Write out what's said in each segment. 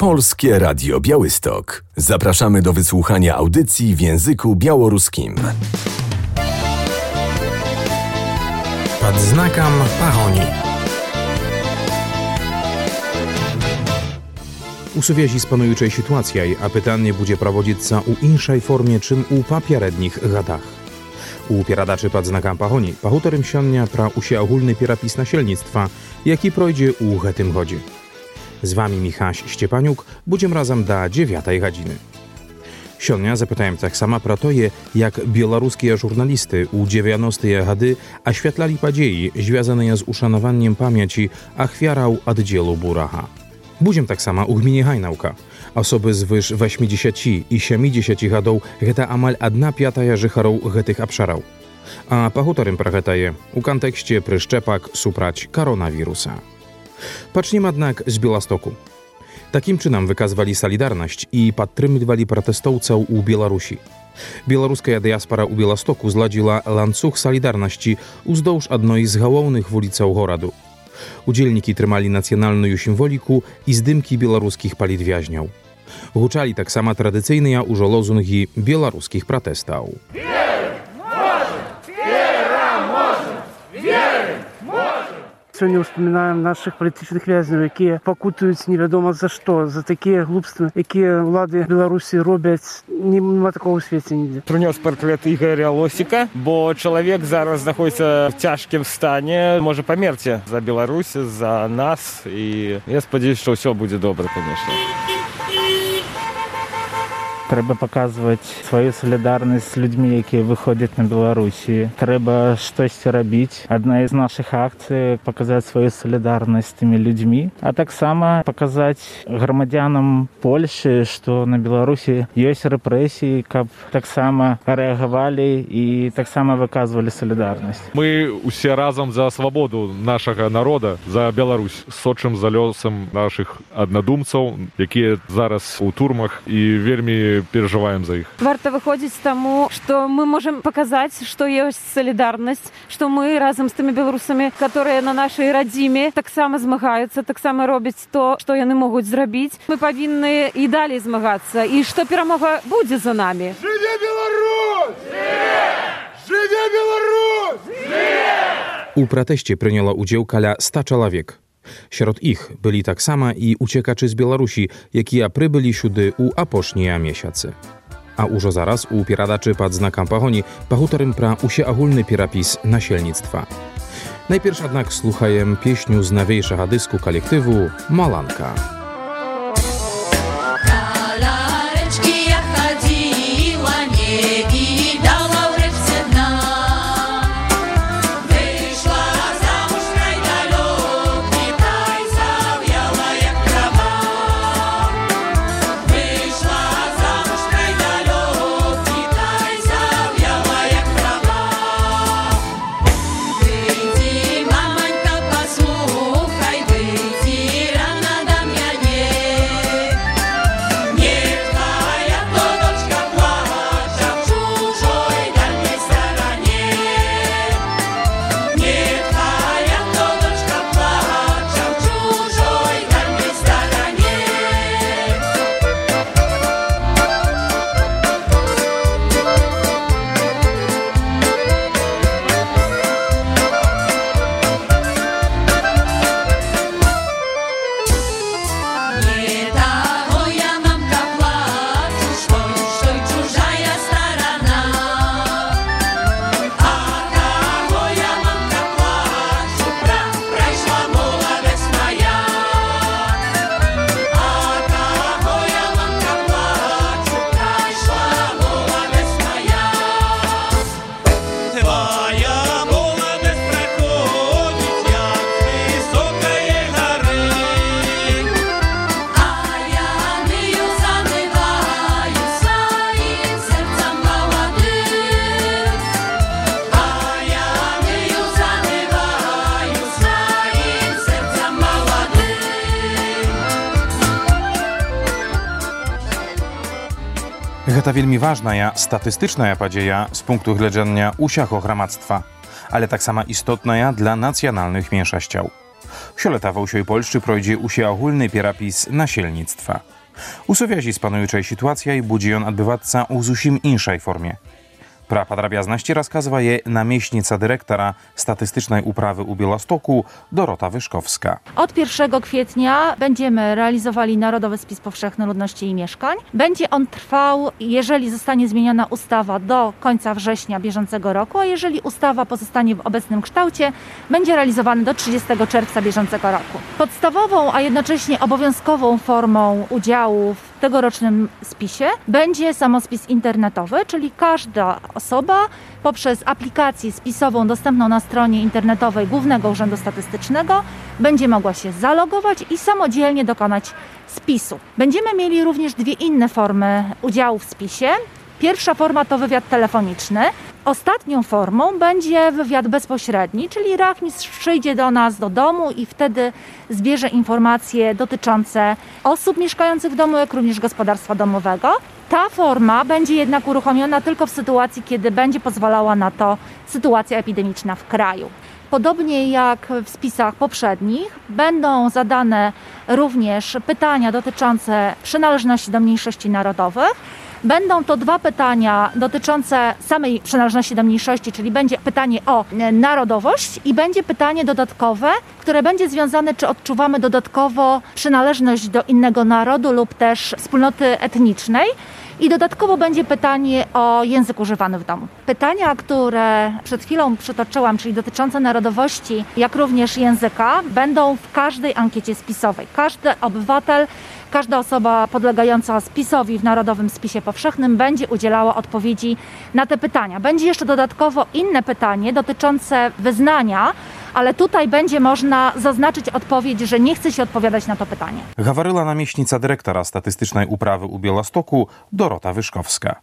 Polskie Radio Białystok. Zapraszamy do wysłuchania audycji w języku białoruskim. Pod znakiem Pahoni. U suvieži z panujučej situacijaj, a pytanie bude prowodzić u inszej formie, czym u papierednich gadach. U pieradaczy pod znakiem Pahoni pahutorym sionnia pra usie ogólny pierapis nasielnictwa, jaki projdzie u hetym godzie. Z wami Michaś Szczepaniuk, będziemy razem do 9 godziny. Sionnia zapytałem tak sama pro to, jak białoruskie żurnalisty u 90-te gady oświetlali podziei związane z uszanowaniem pamięci ofiarów oddziału Buracha. Będziemy tak sama u gminie Hajnałka. Osoby z wyż 80 i 70 gadów geta amal 1/5 życharów getych obszarów. A pahutorym pragetaje u kontekście pryszczepak suprać koronawirusa. Patrzmy jednak z Białostoku. Takim czynem wykazywali solidarność i podtrzymywali protestowców u Białorusi. Białoruska diaspora u Białostoku zladziła łańcuch solidarności uzdłuż jednej z głównych ulic gorodu. Udzielniki trzymali nacjonalną symboliku i zdymki białoruskich politwiaźniów. Huczali tak samo tradycyjne już lozungi białoruskich protestów. Сёння ўспамінаем нашых палітычных вязняў, якія пакутуюць невядома за што, за такія глупствы, якія ўлады Беларусі робяць. Нема такого ў свеце нідзе. Прынёс партрэт Ігоря Лосіка, бо чалавек зараз знаходзіцца в цяжкім стане, можа памерці за Беларусь, за нас, і я спадзяюся, што ўсё будзе добра, конечно. Трэба паказваць сваю салідарнасць з людзьмі, якія выходзяць на Беларусі. Трэба штосьці рабіць. Адна з нашых акцый паказаць сваю салідарнасць з тымі людзьмі, а таксама паказаць грамадзянам Польшы, што на Беларусі ёсць рэпрэсіі, каб таксама рэагавалі і таксама выказвалі салідарнасць. Мы усе разам за свабоду нашага народа, за Беларусь, сочым за лёсам нашых аднадумцаў, якія зараз у турмах, і вельмі переживаем за их. Варто выходить тому, что мы можем показать, что есть солидарность, что мы разом с теми белорусами, которые на нашей родиме так само змагаются, так само робят то, что яны могут зробить. Мы повинны и далее змагаться, и что перемога будет за нами. Живе Беларусь! Живе Беларусь! U proteście przyjęło udział kala 100 człowiek. Wśród ich byli tak samo i uciekacze z Białorusi, jakie przybyli siudy u aposznieja miesiące. A już zaraz u pieradaczy pod znakiem Pahoni pahutorym pra usie ogólny pierapis nasielnictwa. Najpierw jednak słuchajem pieśniu z nowiejszego dysku kolektywu Malanka. Гэта вельмі важная статыстычная падзея з пункту гледжання ўсяго грамадства, але таксама істотная для нацыянальных меншасцяў. Сёлета ва ўсёй Польшчы пройдзе усеагульны перапіс насельніцтва. У сувязі з пануючай сітуацыяй будзе ён адбывацца ў зусім іншай форме. Пра падрабязнасці расказвае намеśnica dyrektora statystycznej uprawy u Białegostoku Dorota Wyszkowska. Od 1 kwietnia będziemy realizowali Narodowy Spis Powszechny Ludności i Mieszkań. Będzie on trwał, jeżeli zostanie zmieniona ustawa, do końca września bieżącego roku, a jeżeli ustawa pozostanie w obecnym kształcie, będzie realizowany do 30 czerwca bieżącego roku. Podstawową, a jednocześnie obowiązkową formą udziału w tegorocznym spisie będzie samospis internetowy, czyli każda osoba poprzez aplikację spisową dostępną na stronie internetowej Głównego Urzędu Statystycznego będzie mogła się zalogować i samodzielnie dokonać spisu. Będziemy mieli również dwie inne formy udziału w spisie. Pierwsza forma to wywiad telefoniczny. Ostatnią formą będzie wywiad bezpośredni, czyli rachmistrz przyjdzie do nas do domu i wtedy zbierze informacje dotyczące osób mieszkających w domu, jak również gospodarstwa domowego. Ta forma będzie jednak uruchomiona tylko w sytuacji, kiedy będzie pozwalała na to sytuacja epidemiczna w kraju. Podobnie jak w spisach poprzednich, będą zadane również pytania dotyczące przynależności do mniejszości narodowych. Będą to dwa pytania dotyczące samej przynależności do mniejszości, czyli będzie pytanie o narodowość i będzie pytanie dodatkowe, które będzie związane, czy odczuwamy dodatkowo przynależność do innego narodu lub też wspólnoty etnicznej. I dodatkowo będzie pytanie o język używany w domu. Pytania, które przed chwilą przytoczyłam, czyli dotyczące narodowości, jak również języka, będą w każdej ankiecie spisowej. Każdy obywatel, każda osoba podlegająca spisowi w Narodowym Spisie Powszechnym będzie udzielała odpowiedzi na te pytania. Będzie jeszcze dodatkowo inne pytanie dotyczące wyznania, ale tutaj będzie można zaznaczyć odpowiedź, że nie chce się odpowiadać na to pytanie. Gawaryla namieśnica dyrektora statystycznej uprawy u Białegostoku Dorota Wyszkowska.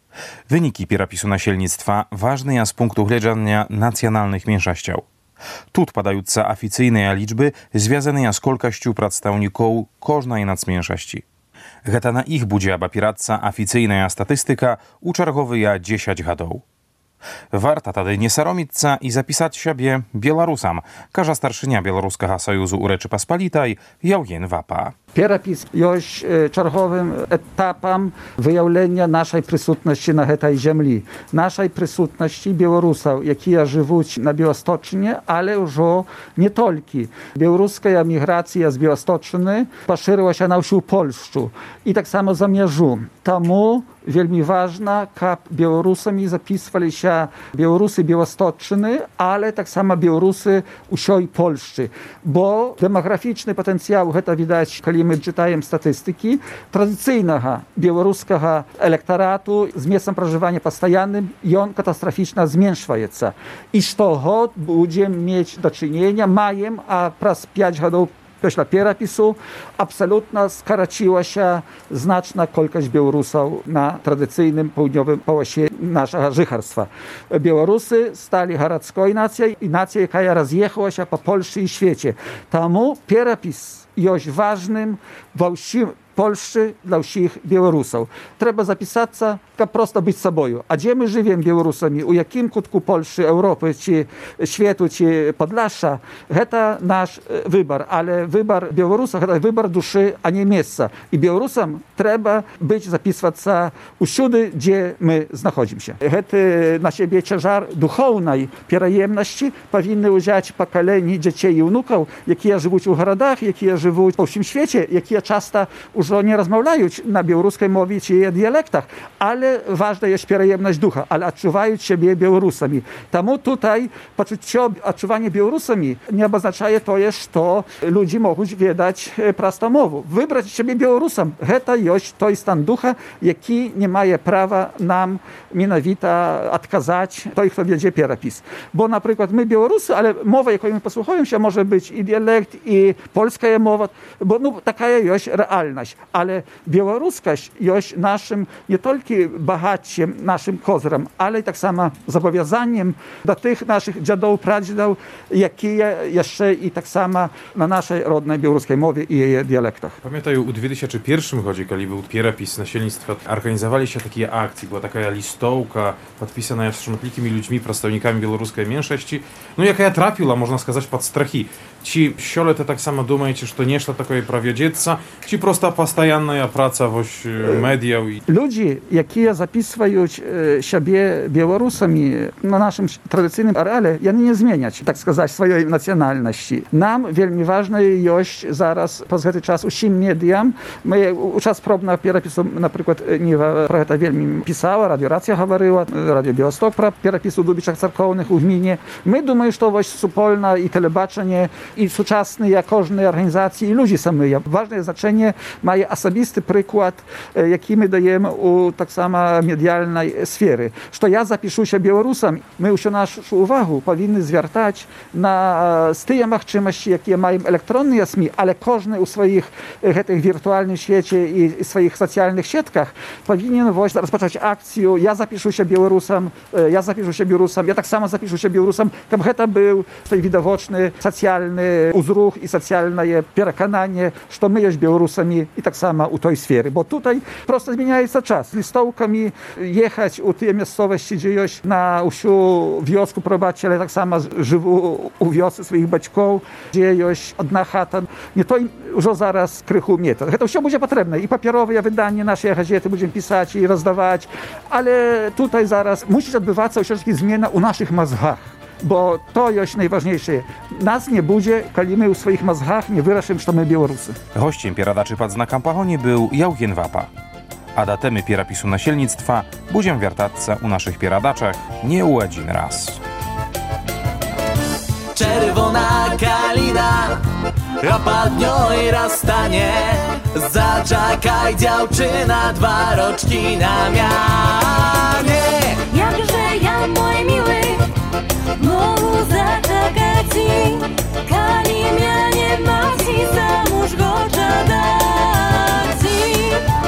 Wyniki перапісу насельніцтва важныя з пункту гледжання нацыянальных меншасцяў. Тут падаюцца афіцыйныя лічбы, звязаныя з колькасцю прадстаўнікоў кожнай нацменшасці. Гэта на іх будзе абапірацца афіцыйная статыстыка ў чарговыя 10 гадоў. Warta tady nie saromiцца i zapisać siebie Białorusam, кажа старшыня Беларускага Саюзу ў Рэчы-Паспалітай Яўген Вапа. Перапіс ёсць чарговым этапам выяўлення нашай прысутнасці на гэтай зямлі. Нашай прысутнасці беларусаў, якія жывуць на Біłostocznie, але ўжо не толькі. Беларуская міграцыя з Біłostoczny пашырылася на ўсю Польшчу і таксама за мяжу. Таму вельмі важна, каб беларусамі запісваліся беларусы Біłostoczny, ale таксама беларусы ўсёй Польшчы. Бо дэмаграфічны патэнцыял, гэта відаць, калі мы чытаем статыстыкі, традыцыйнага беларускага электарату з месцам пражывання пастаянным, ён катастрафічна зменшваецца. І штогод будзем мець дачынення, маем, а праз 5 гадоў пасля перапісу абсалютна скараціłася значна колькасць беларусаў на традыцыйным паўднёвым паласе нашага жыхарства. Беларусы сталі гарадской нацыяй і нацыяй, якая раз'ехалася па Польшчы і свеце. Таму перапіс ёсць важным ва ўсім Польшчы для ўсіх беларусаў. Трэба запісацца, каб проста быць сабою. А дзе мы жывем беларусамі, у якім кутку Польшчы, Еўропы, ці свету, ці Падляшша, гэта наш выбар. Але выбар беларуса, гэта выбар душы, а не месца. І беларусам трэба быць, запісвацца ўсюды, дзе мы знаходзімся. Гэты на сябе цяжар духоўнай пераемнасці павінны ўзяць пакаленні дзяцей і ўнукаў, якія жывуць у гарадах, якія жывуць па ўсім свеце, якія часта ўжо не размаўляюць на беларускай мове ці дыялектах, але важна ёсць пераемнасць духа, але адчуваюць сябе беларусамі. Таму tutaj пачуццё адчування беларусамі не абазначае тое, што людзі могуць ведаць проста мову. Выбраць сябе беларусам – гэта ёсць той стан духа, які не мае права нам менавіта адказаць той, хто вядзе перапіс. Бо, напрыклад, мы беларусы, але мова, якой мы паслухаемся, можа быць і дыялект, і польская mowa, bo taka jest realność, ale białoruskość jest naszym nie tylko bogactwem, naszym kozrem, ale i tak samo zobowiązaniem do tych naszych dziadów, pradziadów, jakie jeszcze i tak samo na naszej rodnej białoruskiej mowie i jej dialektach. Pamiętam, u 2001 roku, kiedy był pierapis nasielnictwa, organizowali się takie akcje, była taka listowka podpisana z szmatlikimi ludźmi, przedstawicielami białoruskiej mniejszości, jaka trafiła, można сказать, pod strachy. Czy сёлета tak samo думаете, что нечто такое проведется, czy просто постоянная praca mediów? Ludzie, jakie zapisują siebie Białorusami na naszym tradycyjnym areale, ja nie zmieniać, tak сказать, swojej nacjonalności. Nam wielmi ważne jest zaraz po ten czas usім mediom. My u czas probna pierapisu, na przykład Niwa про это wielmi pisała, Radio Racja говорила, Radio Białystok про pierapisu dubiczach cerkownych u gminie. My думаем, что właśnie Supolna i telebaczenie i współczesne, jak każdej organizacji i ludzi samych. Ważne znaczenie ma osobisty przykład, jaki my dajemy u tak samo medialnej sfery. Że ja zapiszę się Białorusem, my już naszą uwagę powinny zwracać na te możliwości, jakie mają elektronne SMI, ale każdy u swoich tych wirtualnych świecie i swoich socjalnych siatkach powinien właśnie rozpocząć akcję ja zapiszę się Białorusem, ja zapiszę się Białorusem, ja tak samo zapiszę się Białorusem, żeby to był ten widoczny socjalny uzruch i socjalne przekonanie, że my jest Białorusami i tak samo u tej sfery, bo tutaj prosto zmienia się czas. Listowkami jechać u tej miejscowości, gdzie jest na usiu wiosku probacie, ale tak samo żywu u wiosce swoich baćków, gdzie jest odna chata. Nie to już zaraz krychu mnie. To wszystko będzie potrzebne i papierowe wydanie naszej gazety będziemy pisać i rozdawać, ale tutaj zaraz musi odbywać się wszystkie zmiany u naszych mózgach. Bo to jest najważniejsze. Nas nie będzie, kiedy my w swoich mózgach nie wyrażamy, że my Białorusy. Gościem pieradaczy pod znakam Pachonie był Jałkien Wapa. A da temy pierapisu nasielnictwa budziem wiertatce u naszych pieradaczach nie u jeden raz. Czerwona kalina opadnio i rozstanie. Zaczekaj dziewczyna, 2 roczki na mianie. Jakże ja, mój miły, mogę zaczekać ci, kali mnie nie maci, zamąż go dać ci.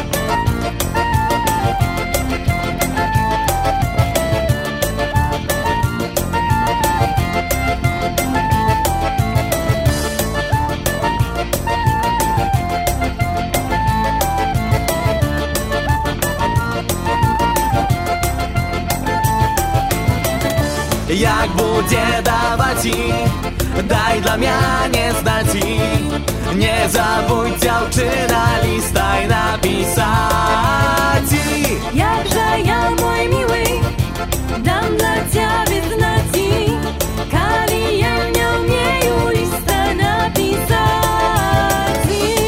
Jak będzie dawać ci, daj dla mnie nie znać ci. Nie zabój dziewczyna, listaj napisać ci. Jakże ja, mój miły, dam dla ciebie znać ci, kali ja nie umieju lista napisać ci.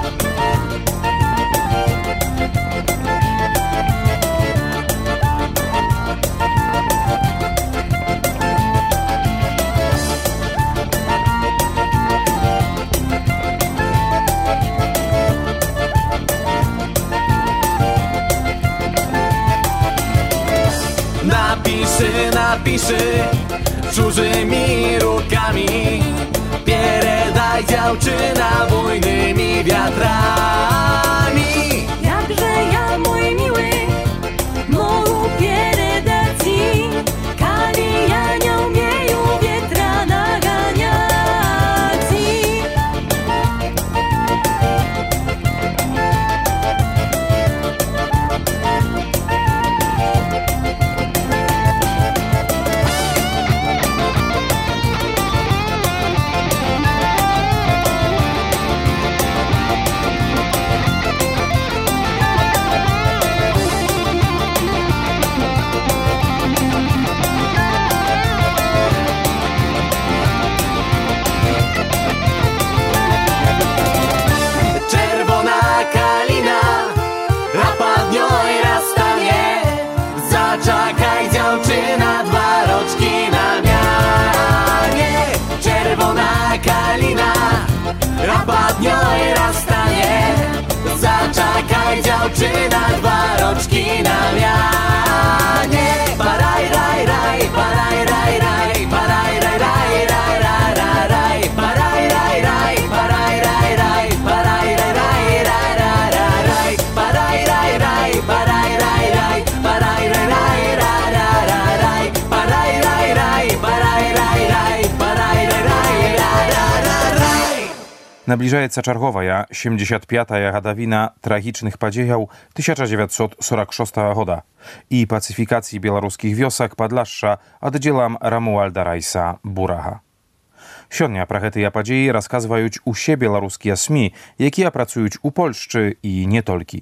Napiszy czużymi rukami, pieredaj dziewczyna bujnymi wiatrami. Jakże ja, mój miły, mogę pieredać ci, kali ja nie umieju wietra naganiać ci. Набліжаецца чарговая 75-я гадавіна трагічных падзеяў 1946 года і пацыфікацыі беларускіх вёсак Падляшша аддзелам Рамуальда Райса Бурага. Сёння пра гэтыя падзеі расказваюць усе беларускія СМІ, якія працуюць у Польшчы і не толькі.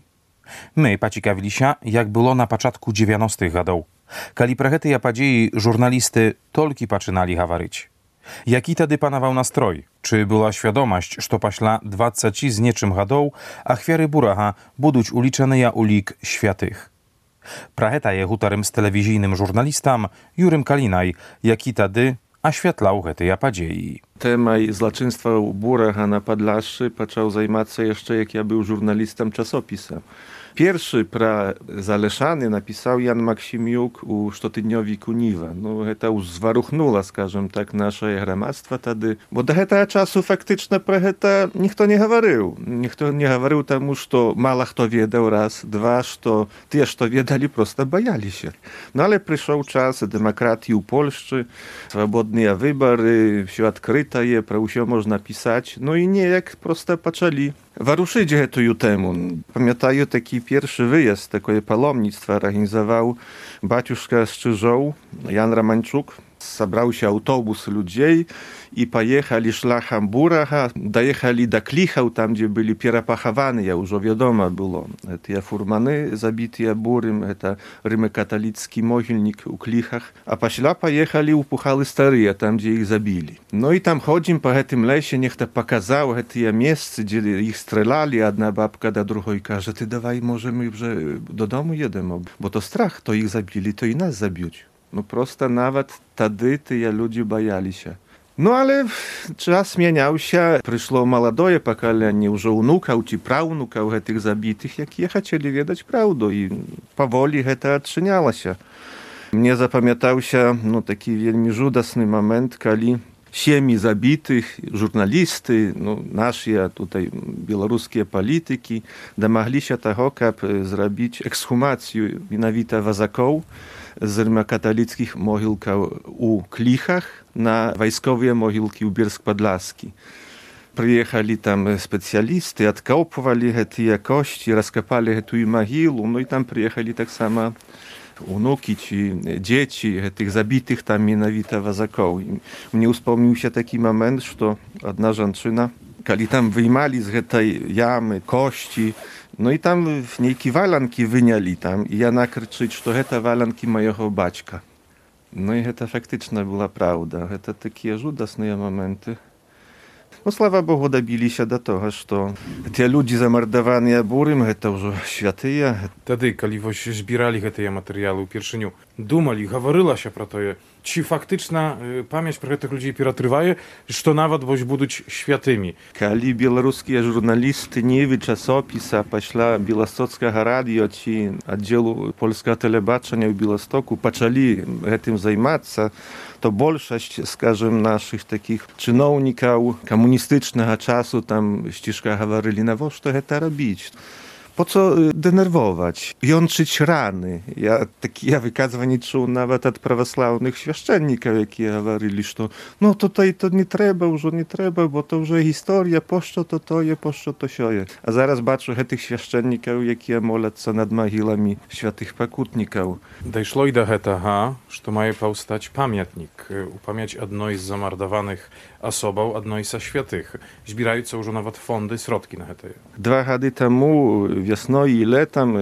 Мы пацікавіліся, як было на пачатку 90-х гадоў, калі пра гэтыя падзеі журналісты толькі пачыналі гаварыць. Які тады панаваў настрой? Czy była świadomość, że paśla 20 z nieczym gadał, achwiary Buraha будуть uliczone u lik świętych? Praheta je hutarem z telewizyjnym żurnalistam Jurym Kalinaj, jaki tady oświetlał te padziei. Temaj zloczyństwa Buraha na Podlaszy zaczął zajmować się jeszcze, jak ja był żurnalistem czasopisem. Pierwszy pra Zaleszany napisał Jan Maksimiuk u Sztotydniowiku Niwa. No, to już zwaruchнуло, скажем tak, nasze gramactwo wtedy, bo do tego czasu faktycznie про это никто не говорил. Никто не говорил тому, что мало кто wiedział, raz, dwa, что те, что wiedzieli, просто боялись. No ale przyszedł czas demokracji u Polszczy, swobodne wybory, все открыто je, про все można pisać, no i nie jak prosto zaczęli waruszyć tę temu. Pamiętaję taki pierwszy wyjazd, takie palomnictwo organizował baciuszka z Czyżoł, Jan Romanczuk. Zabrał się autobus ludzi i pojechali szlachem Buraha, dojechali do Klichał, tam gdzie byli pierapachowani, ja już wiadomo było. Te furmany zabite Burym, to rzymskokatolicki mogilnik u Klichach, a pośla pojechali u Puchały Stare, tam gdzie ich zabili. No i tam chodzimy po tym lesie, niech to pokazał te miejsce, gdzie ich strzelali, jedna babka do drugiej każe, ty dawaj, może my do domu jedziemy, bo to strach, to ich zabili, to i nas zabiją. No prosto nawet wtedy te ludzie bali się. No ale czas zmieniał się, przyszło młodoje pokolenie, już unukał czy prawnukał tych zabitych, jakie chcieli wiedzieć prawdę i powoli to odczyniało się. Mnie zapamiętał się taki wielmi żudasny moment, kiedy 7 zabitych, żurnalisty, nasze tutaj białoruskie polityki, domogli się tego, aby zrobić ekshumację mianowita wazaków z rzymskokatolickich mogilków u Klichach na wojskowe mogilki u Bielsk-Podlaski. Przyjechali tam specjalisty, odkopywali te kości, rozkopali tę mogiłę, no i tam przyjechali tak samo unuki czy dzieci tych zabitych tam mianowita wazaków. Mnie wspomniał się taki moment, że jedna żonczyna, kiedy tam wyjmali z tej jamy kości, no i tam niejakie walanki wyniali tam i ona krzyczy, że to walanki mojego baćka. No i to faktycznie była prawda. To takie żudasne momenty. No sława Bogu dobili się do tego, że te ludzie zamordowani Burym, to już świętyje. Wtedy, kiedy zbierali te materiały pierwszyniu, думали, говорила się про to, czy faktyczna pamięć pro tych ludzi ператриває, że nawet będą świętymi. Kiedy białoruskie żurnalisty Niwy czasopisa pośla Białostockiego radio czy oddziału polskiego telebaczenia w Białostocku zaczęli tym zajmować, to większość, скажем, naszych takich czynowników komunistycznego czasu tam ścieżka говорили, na co to robić. Po co denerwować, jątrzyć rany. Ja wykazywanie czuł nawet od prawosławnych święcenników, jakie mówili, że no tutaj to nie trzeba, już nie trzeba, bo to już historia, poszczo to je, poszczo to sioje. A zaraz baczę tych święcenników, jakie molęться nad mogilami świętych pokutników. Doszło i do tego, że ma powstać pamiętnik, upamięć jednej z zamordowanych osobą, jednej ze świętych. Zbierając już nawet fondy, środki na to. 2 lata temu wiosną i latem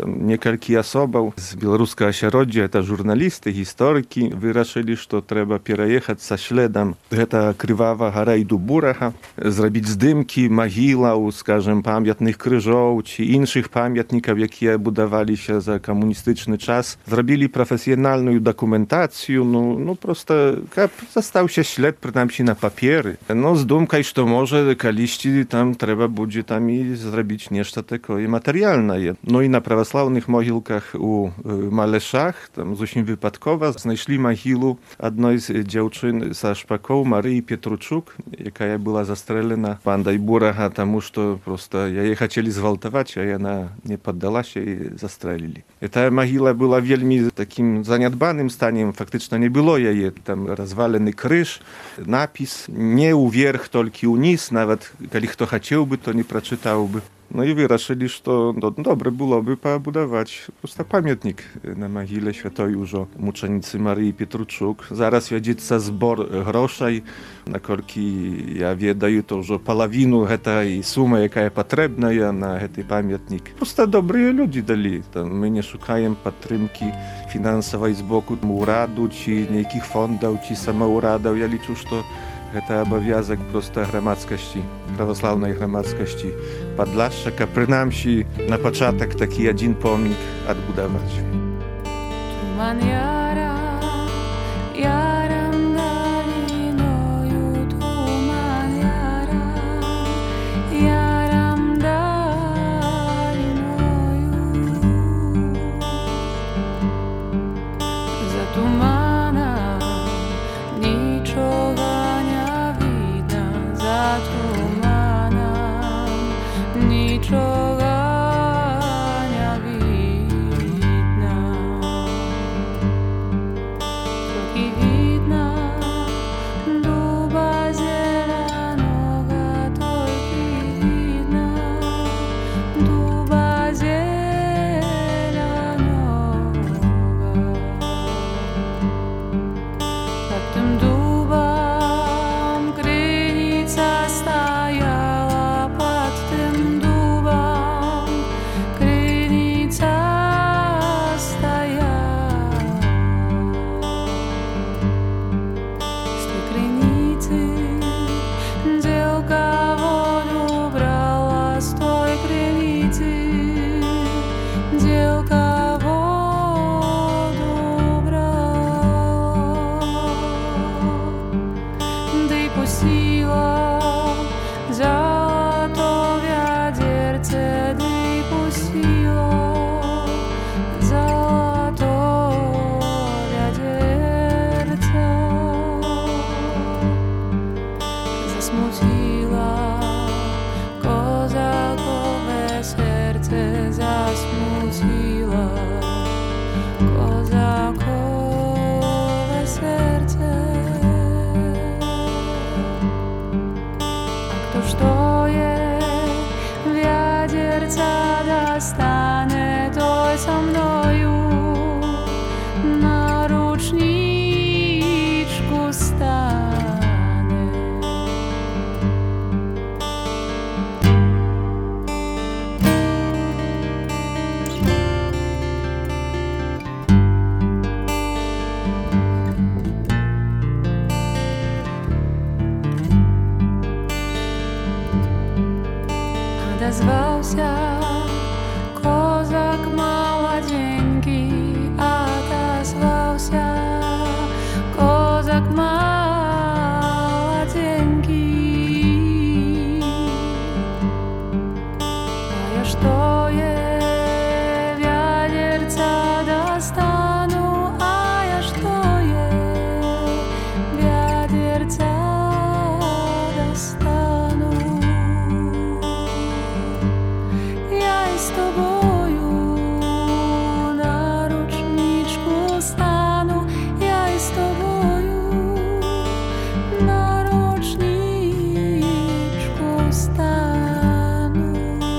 kilka osób z białoruskiego ośrodka, to żurnalisty, historyki, wyruszyli, że trzeba przejechać ze śladem tego krwawego rajdu Buraha, zrobić zdjęcia mogił, скажем, pamiętnych krzyżów czy innych pamiętników, jakie budowali się za komunistyczny czas. Zrobili profesjonalną dokumentację, no prosto, został się ślad, przynajmniej na papiery. No z dumką, że może kiedyś tam trzeba będzie tam i zrobić nešto takie materialne. No i na prawosławnych mogilkach u Maleszach, tam zupełnie wypadkowo, znaleźli mogiłę jednej z dziewczyn ze Szpakow, Maryi Pietruczuk, jaka była zastrzelona bandai Buraha, тому что просто jej chcieli zgwałtować, a ona nie poddała się i zastrzelili. I ta mogiła była wielmi takim zaniedbanym staniem, faktycznie nie było jej, tam rozwalony krzyż, napis unis. Nie uwierch, tylko unis, nawet jeśli kto chciałby, to nie przeczytałby. No i wyraszyli, że to dobre byłoby pobudować просто pamiętnik na mogile świętej muczenicy Maryi Pietruczuk. Zaraz wiedzieć zbor groszej, na kolki ja wiedаю, to że połowinu tej sumy, jaka jest potrzebna na ten pamiętnik. Просто dobrzy ludzie dali. My nie szukamy podtrzymki finansowej z boku uradu, czy niekich fondów, czy samouradów. Ja liczę, że to obowiązek prosto gromadzkości, prawosławnej gromadzkości Podlaszczyka, przynajmniej na początek taki jeden pomnik odbudować. Tuman jaram dalinою, tuman jaram dalinою. Za tumana niczego nie widno, za tumana niczego nie widno. Trochę widno duba zielonego, tylko widno duba zielonego. Pod tym dubem krynica stajała, pod tym dubem krynica stajała. Z tej krynicy dzielka wodę brała, z tej krynicy dzielka wodę brała. Dy puściła złoto wiaderce, dy puściła złoto wiaderce. Zasmuciła kozakowe serce, zasmuciła kozakowe serce. A któż to jest wiaderca dostanie, to со мною na ruczniczku stanie. Odezwałся kozak młodzieńki, odezwałся kozak młodzieńki. A ja što je wiaderca dostanu, a ja što je wiaderca dostanu. Ja i z tobою na ruczniczku stanu, ja i z tobою na ruczniczku stanu.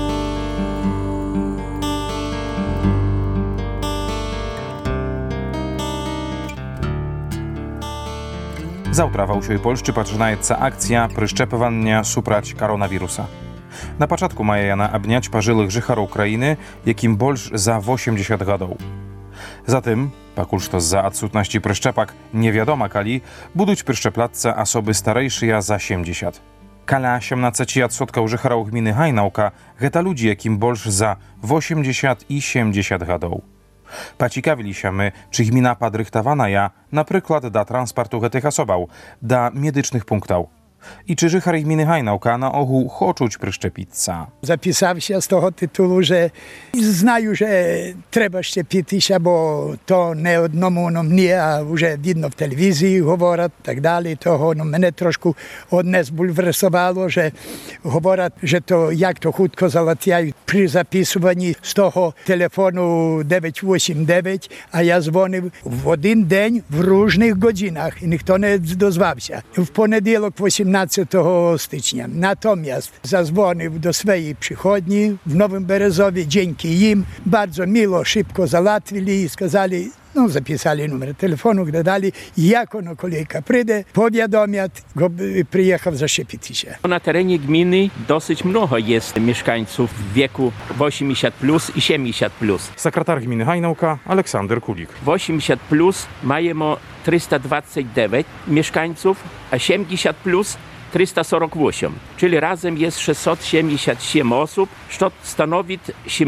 Завтра в усій Польщі починається акція прищепування супроть коронавіруса. На початку має яна обняць пажылых жыхароў краіны, якім больш за 80 гадоў. Затым, пакуль што з-за адсутнасці прышчэпак невядома калі, будуць прышчэпляцца асобы старэйшыя за 70. Каля 17% жыхароў гміны Гайнаўка гэта людзі, якім больш за 80 і 70 гадоў. Пацікавіліся мы, czy gmina падрыхтаваная, напрыклад, да транспарту гэтых асобаў, да медычных пунктаў. i czy Żychar gminy Hajnałka na ogół хочуть przeszczepić. Записався з того титулу, що знаю, що треба щепитися, бо то не одному мені, а вже видно в телевізії говорять, так далі. Того мене трошки одне збульверсувало, що говорять, що то як то хутко залатяють при записуванні з того телефону 989, а я дзвонив в один день в різних годинах і ніхто не дозвався. В понеділок 18 стичня. Натомість задзвонив до своєї przychodni w Nowym Berezowie, dzięki im bardzo miło, szybko załatwili i сказали, zapisali numer telefonu, gdy dali, jak ono kolejka przyjdzie, powiadomią, by przyjechał zaszczepić się. Na terenie gminy dosyć mnogo jest mieszkańców w wieku 80+ i 70+. Sekretar gminy Hajnałka Aleksander Kulik. W 80+ mamy 329 mieszkańców, a 70+ 348, czyli razem jest 677 osób, co stanowi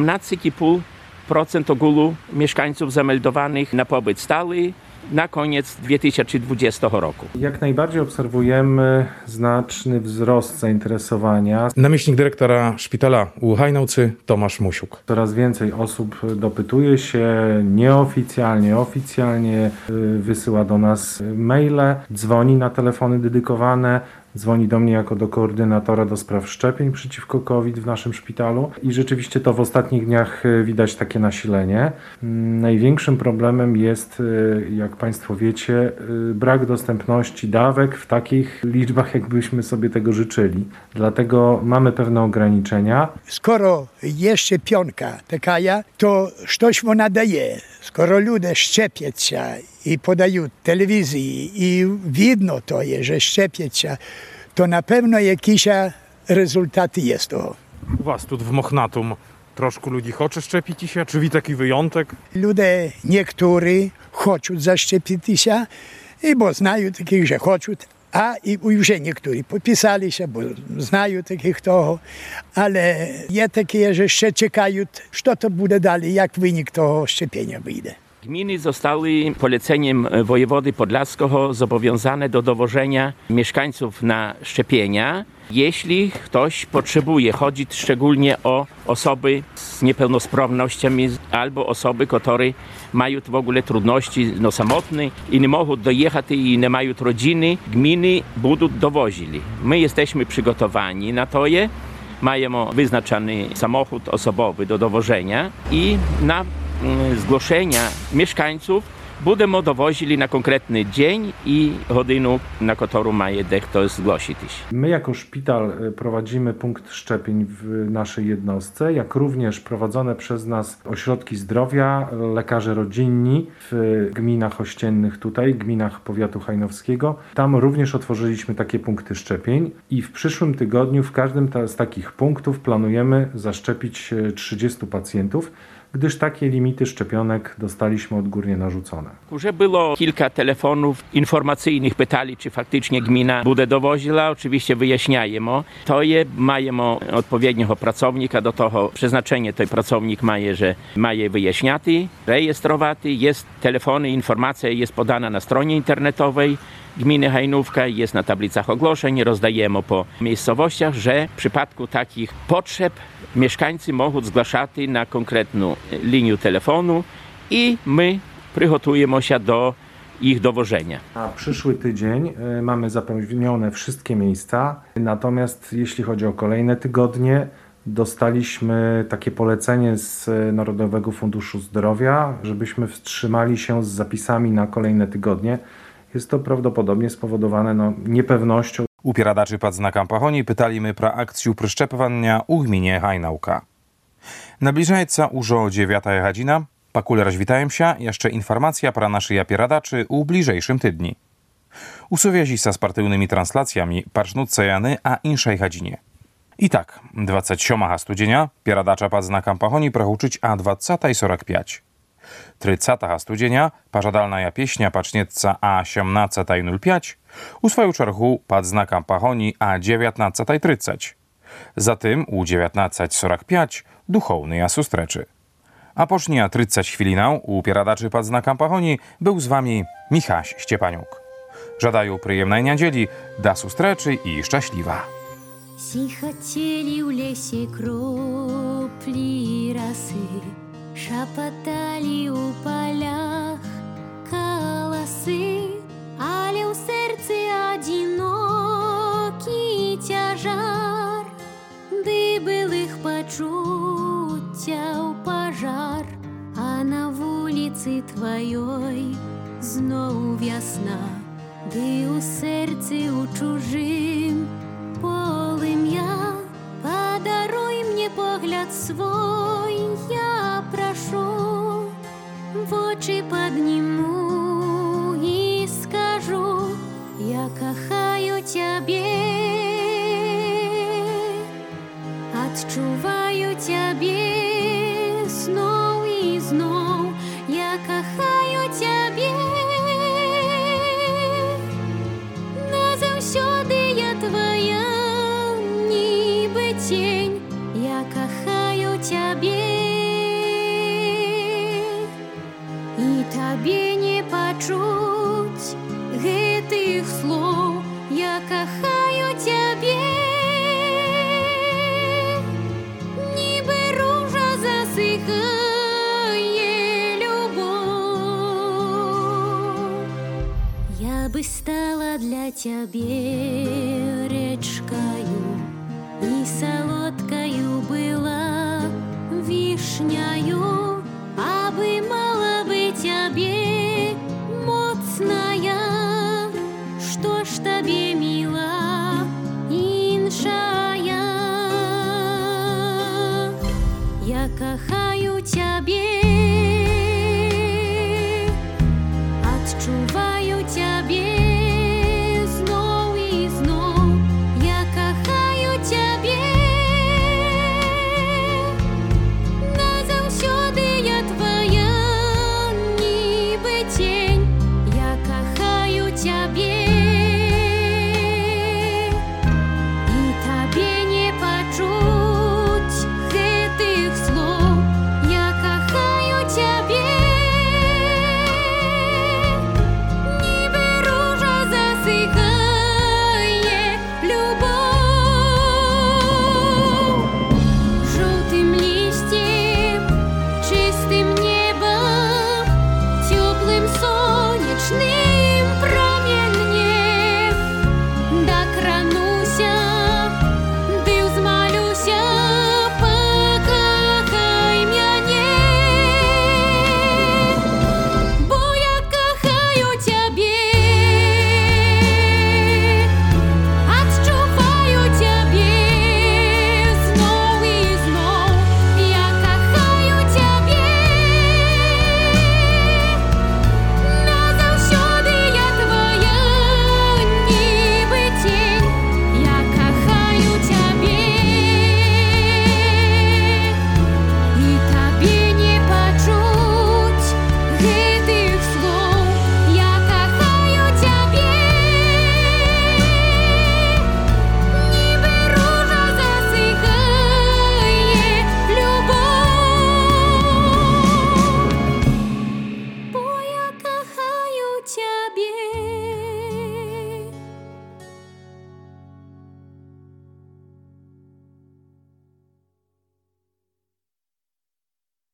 17,5% ogółu mieszkańców zameldowanych na pobyt stały na koniec 2020 roku. Jak najbardziej obserwujemy znaczny wzrost zainteresowania. Namiestnik dyrektora szpitala u Hajnałcy Tomasz Musiuk. Coraz więcej osób dopytuje się nieoficjalnie, oficjalnie wysyła do nas maile, dzwoni na telefony dedykowane, dzwoni do mnie jako do koordynatora do spraw szczepień przeciwko COVID w naszym szpitalu i rzeczywiście to w ostatnich dniach widać takie nasilenie. Największym problemem jest, jak Państwo wiecie, brak dostępności dawek w takich liczbach, jakbyśmy sobie tego życzyli. Dlatego mamy pewne ograniczenia. Skoro jest szczepionka taka, to coś ona daje. Skoro ludzie szczepią się i podają telewizji i widno to jest, że szczepią się, to na pewno jakieś rezultaty jest to. U was tu w Mochnatum troszkę ludzi chce szczepić się? Czy wi taki wyjątek? Ludzie niektórzy chcą zaszczepić się, bo znają takich, że chcą, a i już niektórzy podpisali się, bo znają takich toho, ale jest takie, że jeszcze czekają, co to będzie dalej, jak wynik tego szczepienia wyjdzie. Gminy zostały poleceniem wojewody podlaskiego zobowiązane do dowożenia mieszkańców na szczepienia. Jeśli ktoś potrzebuje, chodzi szczególnie o osoby z niepełnosprawnościami albo osoby, które mają w ogóle trudności, samotne i nie mogą dojechać i nie mają rodziny, gminy będą dowozili. My jesteśmy przygotowani na to. Mamy wyznaczony samochód osobowy do dowożenia i na zgłoszenia mieszkańców będziemy dowozili na konkretny dzień i godzinę, na którą ma kto zgłosić się. My jako szpital prowadzimy punkt szczepień w naszej jednostce, jak również prowadzone przez nas ośrodki zdrowia, lekarze rodzinni w gminach ościennych tutaj, gminach powiatu hajnowskiego. Tam również otworzyliśmy takie punkty szczepień i w przyszłym tygodniu w każdym z takich punktów planujemy zaszczepić 30 pacjentów, gdyż takie limity szczepionek dostaliśmy odgórnie narzucone. Już było kilka telefonów informacyjnych, pytali, czy faktycznie gmina będzie dowoziła. Oczywiście wyjaśniajemy. To mamy odpowiedniego pracownika do tego. Przeznaczenie ten pracownik ma, że ma je wyjaśniać, rejestrować. Jest telefony, informacja jest podana na stronie internetowej gminy Hajnówka, jest na tablicach ogłoszeń, rozdajemy po miejscowościach, że w przypadku takich potrzeb mieszkańcy mogą zgłaszać na konkretną linię telefonu i my przygotujemy się do ich dowożenia. Na przyszły tydzień mamy zapewnione wszystkie miejsca, natomiast jeśli chodzi o kolejne tygodnie, dostaliśmy takie polecenie z Narodowego Funduszu Zdrowia, żebyśmy wstrzymali się z zapisami na kolejne tygodnie. Jest to prawdopodobnie spowodowane niepewnością. Upieradaczy pad na Kampahoni pytalimy pra akcję przeszczepowania u gminie Hajnałka. Nabliżająca użo 9 godzina, pakulerz witajem się, jeszcze informacja pra naszych upieradaczy u bliżejszym tydni. Usuwiazi sa z partyjnymi translacjami parznutce jany a inszej godzinie. I tak, 27 studzienia, pieradacza pad na Kampahoni prachuczyć a 20:45. 30 studzienia, pażadalna pieśnia paczniecca a 18:05, u swoją czerchu pad zna Kampahoni a 19:30. Zatem u 19:45 duchowny ja sustreczy. A pocznia 30 chwilina u pieradaczy pad zna Kampahoni był z wami Michaś Ściepaniuk. Жадаю прыемнай нядзелі, да сустрэчы і шчасліва. Сихотели в лесе кропли росы, шапотали у полях колосы, але у сердце одинокий тяжар, ды былых почуттяў пожар, а на вулицы твоей зноў вясна, ды у сердце у чужим полым'я. Подаруй мне погляд свой, я прошу, в очи подниму и скажу, я кохаю тебе, отчуваю тебе снова и снова, я кохаю тебе, назавсёды я твоя, ніби тень, я кохаю тебе, и тебе не почуть гэтых слов, я кохаю тебе, нібы ружа засыхае любовь. Я бы стала для тебе речкою, и солодкою была вишняю.